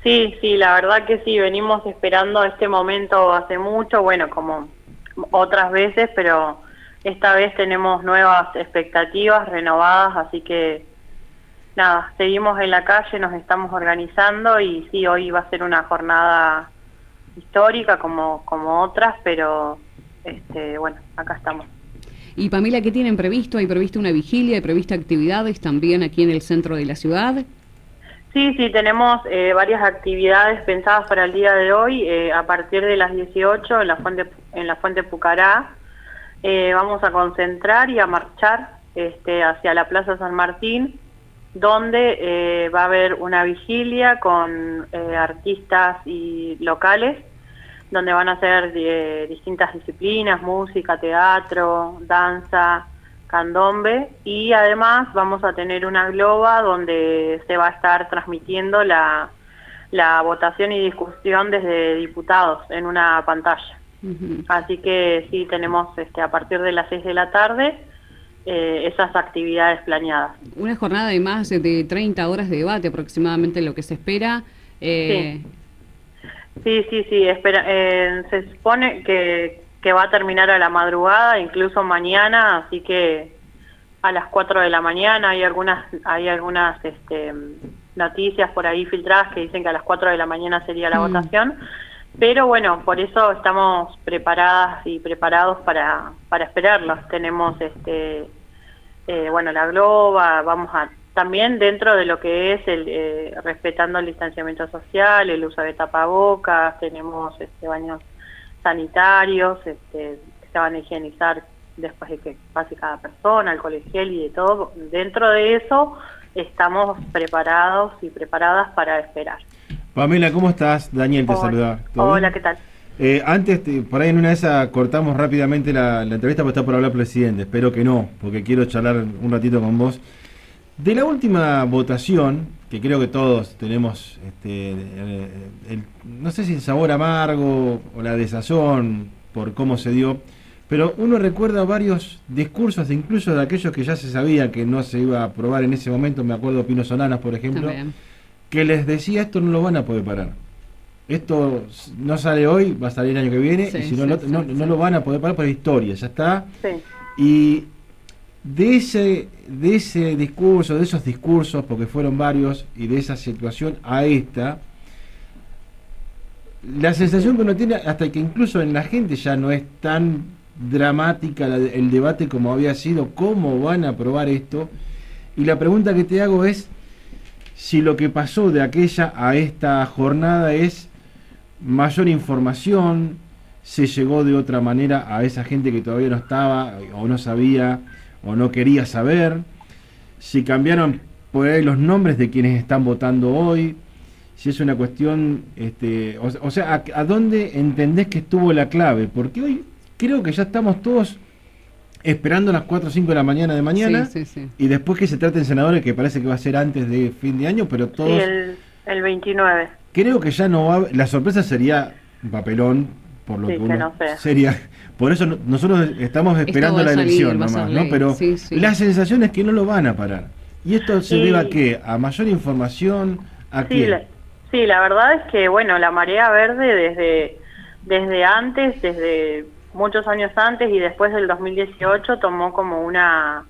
Sí, sí, la verdad que sí, venimos esperando este momento hace mucho, bueno, como otras veces, pero esta vez tenemos nuevas expectativas renovadas, así que nada, seguimos en la calle, nos estamos organizando y sí, hoy va a ser una jornada histórica como otras, pero bueno, acá estamos. Y Pamela, ¿qué tienen previsto? ¿Hay previsto una vigilia? ¿Hay previsto actividades también aquí en el centro de la ciudad? Sí, sí, tenemos varias actividades pensadas para el día de hoy, a partir de las 18 en la Fuente Pucará. Vamos a concentrar y a marchar hacia la Plaza San Martín, donde va a haber una vigilia con artistas y locales, donde van a hacer distintas disciplinas, música, teatro, danza, candombe, y además vamos a tener una globa donde se va a estar transmitiendo la votación y discusión desde diputados en una pantalla. Uh-huh. Así que sí, tenemos a partir de las 6 de la tarde esas actividades planeadas. Una jornada de más de 30 horas de debate aproximadamente lo que se espera. Sí, se supone que va a terminar a la madrugada, incluso mañana, así que a las 4 de la mañana hay algunas noticias por ahí filtradas que dicen que a las 4 de la mañana sería la votación, pero bueno, por eso estamos preparadas y preparados para esperarlos. Tenemos la globa, vamos a también dentro de lo que es respetando el distanciamiento social, el uso de tapabocas, tenemos baños sanitarios, que se van a higienizar después de que pase cada persona, alcohol gel y de todo. Dentro de eso estamos preparados y preparadas para esperar. Pamela, ¿cómo estás? Daniel te saluda. Hola, ¿qué tal? Antes, por ahí en una de esas cortamos rápidamente la entrevista porque está por hablar presidente. Espero que no, porque quiero charlar un ratito con vos. De la última votación, que creo que todos tenemos, no sé si el sabor amargo o la desazón por cómo se dio, pero uno recuerda varios discursos, incluso de aquellos que ya se sabía que no se iba a aprobar en ese momento. Me acuerdo de Pino Solanas, por ejemplo, que les decía: esto no lo van a poder parar. Esto no sale hoy, va a salir el año que viene, y si no lo van a poder parar por historia, ya está. Sí. Y de ese discurso, de esos discursos, porque fueron varios, y de esa situación a esta, la sensación que uno tiene, hasta que incluso en la gente ya no es tan dramática el debate como había sido, cómo van a aprobar esto. Y la pregunta que te hago es si lo que pasó de aquella a esta jornada es mayor información, se llegó de otra manera a esa gente que todavía no estaba o no sabía o no quería saber, si cambiaron por ahí los nombres de quienes están votando hoy, si es una cuestión, o sea, ¿a dónde entendés que estuvo la clave? Porque hoy creo que ya estamos todos esperando las 4 o 5 de la mañana sí. Y después que se traten senadores, que parece que va a ser antes de fin de año, pero todos... Sí, el 29. Creo que ya no va... La sorpresa sería un papelón, por lo que uno... no sé. Sería... Por eso nosotros estamos esperando la elección nomás, ¿no? Pero la sensación es que no lo van a parar. ¿Y esto se debe a qué? ¿A mayor información? ¿A qué? Sí, la verdad es que, bueno, la marea verde desde antes, desde muchos años antes y después del 2018 tomó como una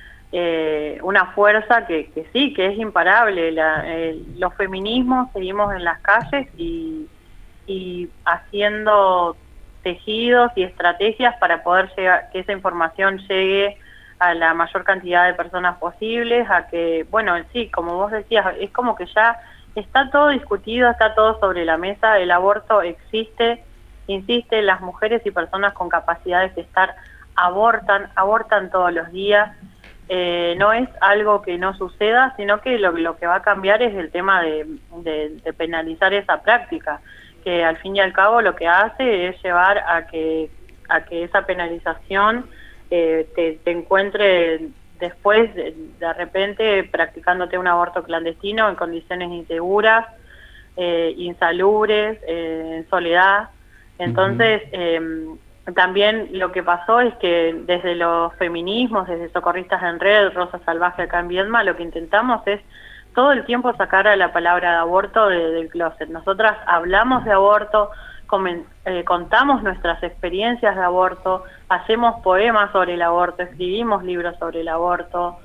fuerza que es imparable. Los feminismos seguimos en las calles y haciendo tejidos y estrategias para poder que esa información llegue a la mayor cantidad de personas posibles, a que, bueno, sí, como vos decías, es como que ya está todo discutido, está todo sobre la mesa, el aborto existe, insiste, las mujeres y personas con capacidades de estar abortan todos los días. No es algo que no suceda, sino que lo que va a cambiar es el tema de penalizar esa práctica, que al fin y al cabo lo que hace es llevar a que esa penalización te encuentre después de repente practicándote un aborto clandestino en condiciones inseguras, insalubres, en soledad. Entonces, también lo que pasó es que desde los feminismos, desde Socorristas en Red, Rosa Salvaje acá en Viedma, lo que intentamos es todo el tiempo sacar a la palabra de aborto del closet. Nosotras hablamos de aborto, contamos nuestras experiencias de aborto, hacemos poemas sobre el aborto, escribimos libros sobre el aborto.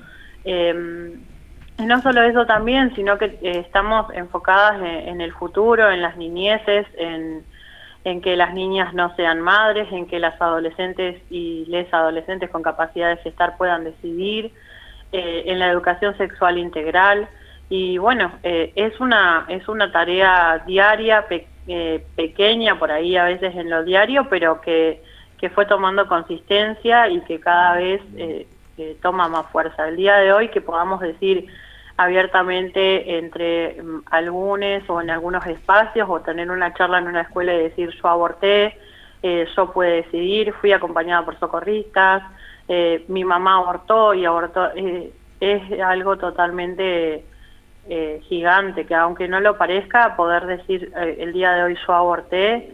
Y no solo eso también, sino que estamos enfocadas en el futuro, en las niñeces, en que las niñas no sean madres, en que las adolescentes y les adolescentes con capacidad de gestar puedan decidir, en la educación sexual integral. Y bueno, es una tarea diaria, pequeña por ahí a veces en lo diario, pero que fue tomando consistencia y que cada vez toma más fuerza. El día de hoy que podamos decir abiertamente entre algunos o en algunos espacios, o tener una charla en una escuela y decir yo aborté, yo pude decidir, fui acompañada por socorristas, mi mamá abortó y abortó, es algo totalmente gigante, que aunque no lo parezca, poder decir el día de hoy yo aborté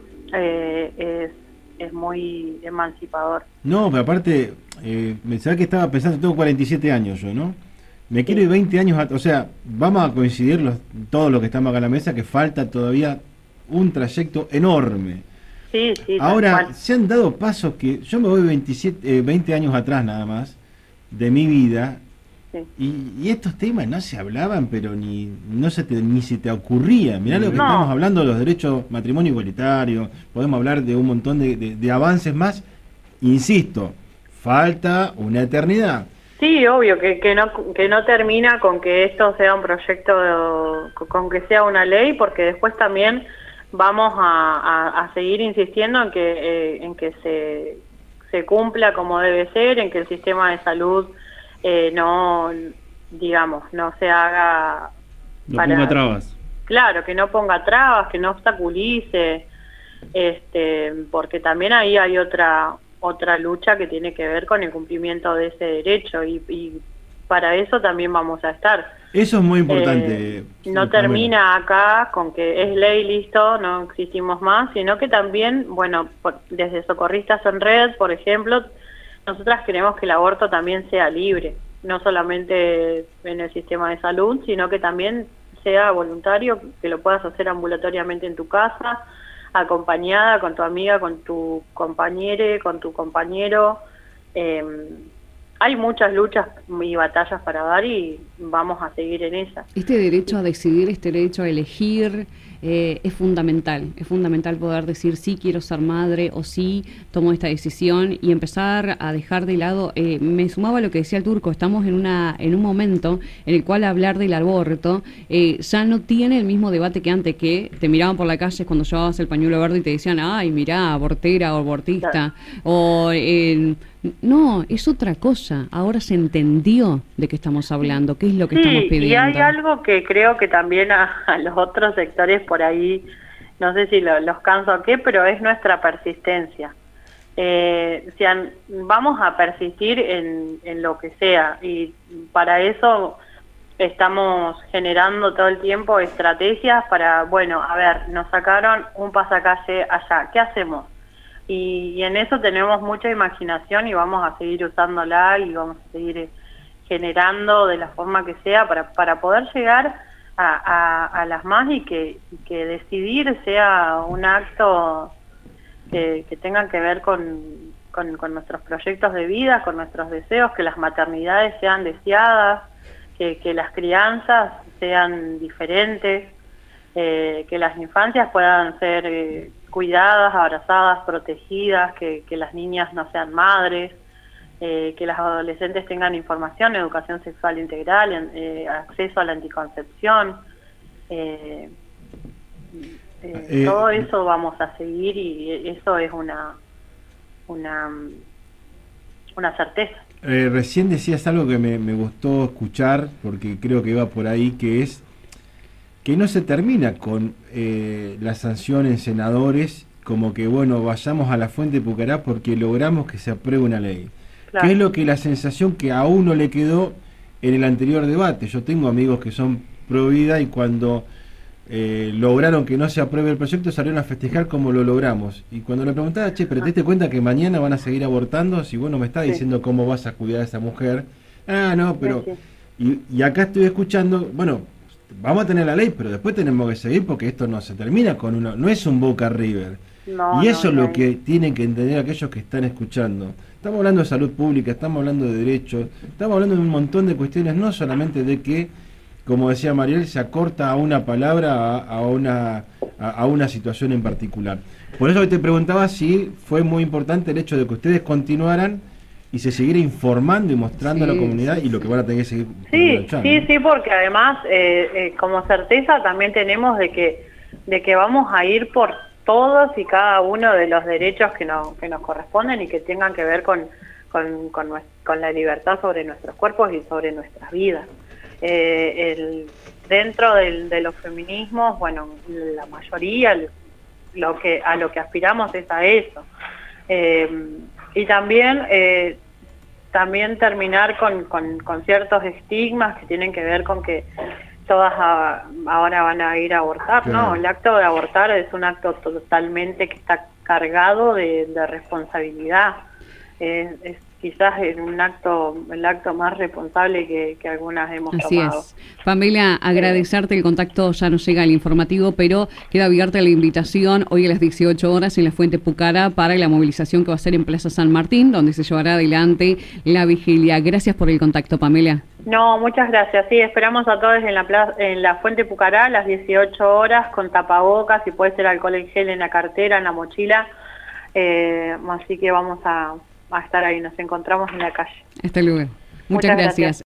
es muy emancipador. No, pero aparte, me sabía que estaba pensando, tengo 47 años yo, ¿no? Me quiero ir 20 años, o sea, vamos a coincidir todos los que estamos acá en la mesa, que falta todavía un trayecto enorme. Sí, ahora, se han dado pasos que, yo me voy 20 años atrás nada más, de mi vida, sí. y estos temas no se hablaban, pero ni se te ocurría. Mirá lo que estamos hablando, los derechos, matrimonio igualitario, podemos hablar de un montón de avances más, insisto, falta una eternidad. Sí, obvio, que no termina con que esto sea un proyecto, con que sea una ley, porque después también vamos a seguir insistiendo en que se cumpla como debe ser, en que el sistema de salud no se haga... No ponga trabas. Claro, que no ponga trabas, que no obstaculice, porque también ahí hay otra lucha que tiene que ver con el cumplimiento de ese derecho y para eso también vamos a estar. Eso es muy importante. No termina acá con que es ley, listo, no existimos más, sino que también, desde Socorristas en Red, por ejemplo, nosotras queremos que el aborto también sea libre, no solamente en el sistema de salud, sino que también sea voluntario, que lo puedas hacer ambulatoriamente en tu casa, acompañada con tu amiga, con tu compañere, con tu compañero. Hay muchas luchas y batallas para dar y vamos a seguir en esa. Este derecho a decidir, este derecho a elegir es fundamental poder decir sí quiero ser madre o sí tomo esta decisión y empezar a dejar de lado, me sumaba a lo que decía el Turco, estamos en un momento en el cual hablar del aborto ya no tiene el mismo debate que antes, que te miraban por la calle cuando llevabas el pañuelo verde y te decían, ay mirá, abortera o abortista, o no, es otra cosa. Ahora se entendió de qué estamos hablando, qué es lo que estamos pidiendo. Y hay algo que creo que también a los otros sectores por ahí, no sé si los canso o qué, pero es nuestra persistencia. Vamos a persistir en lo que sea, y para eso estamos generando todo el tiempo estrategias para, nos sacaron un pasacalle allá, ¿qué hacemos? Y en eso tenemos mucha imaginación y vamos a seguir usándola y vamos a seguir generando de la forma que sea para poder llegar a las más y que decidir sea un acto que tenga que ver con nuestros proyectos de vida, con nuestros deseos, que las maternidades sean deseadas, que las crianzas sean diferentes, que las infancias puedan ser cuidadas, abrazadas, protegidas, que las niñas no sean madres, que las adolescentes tengan información, educación sexual integral, acceso a la anticoncepción. Todo eso vamos a seguir y eso es una certeza. Recién decías algo que me gustó escuchar, porque creo que iba por ahí, que es que no se termina con la sanción en senadores, como que vayamos a la fuente de Pucará porque logramos que se apruebe una ley. Claro. Que es lo que la sensación que a uno le quedó en el anterior debate. Yo tengo amigos que son pro vida y cuando lograron que no se apruebe el proyecto salieron a festejar como lo logramos. Y cuando le preguntaba, pero ¿te diste cuenta que mañana van a seguir abortando? Si vos no me estás diciendo cómo vas a cuidar a esa mujer. No, pero... Y acá estoy escuchando, bueno, vamos a tener la ley, pero después tenemos que seguir porque esto no se termina con uno, no es un Boca River. No, Y eso es no. lo que tienen que entender aquellos que están escuchando. Estamos hablando de salud pública, estamos hablando de derechos, estamos hablando de un montón de cuestiones, no solamente de que, como decía Mariel, se acorta a una palabra, a una situación en particular. Por eso te preguntaba si fue muy importante el hecho de que ustedes continuaran y se siguiera informando y mostrando a la comunidad y lo que van a tener que seguir. Sí, porque además como certeza también tenemos de que vamos a ir por todos y cada uno de los derechos que nos corresponden y que tengan que ver con la libertad sobre nuestros cuerpos y sobre nuestras vidas. Dentro de los feminismos, bueno, la mayoría a lo que aspiramos es a eso. Y también terminar con ciertos estigmas que tienen que ver con que todas ahora van a ir a abortar. Claro. No, el acto de abortar es un acto totalmente que está cargado de responsabilidad. Es quizás el acto más responsable que algunas hemos tomado. Así es. Pamela, agradecerte el contacto, ya nos llega el informativo, pero queda abierta la invitación hoy a las 18 horas en la Fuente Pucará para la movilización que va a ser en Plaza San Martín, donde se llevará adelante la vigilia. Gracias por el contacto, Pamela. No, muchas gracias. Sí, esperamos a todos en la Fuente Pucará a las 18 horas con tapabocas y puede ser alcohol en gel en la cartera, en la mochila. Así que vamos a estar ahí, nos encontramos en la calle. Hasta luego. Muchas gracias.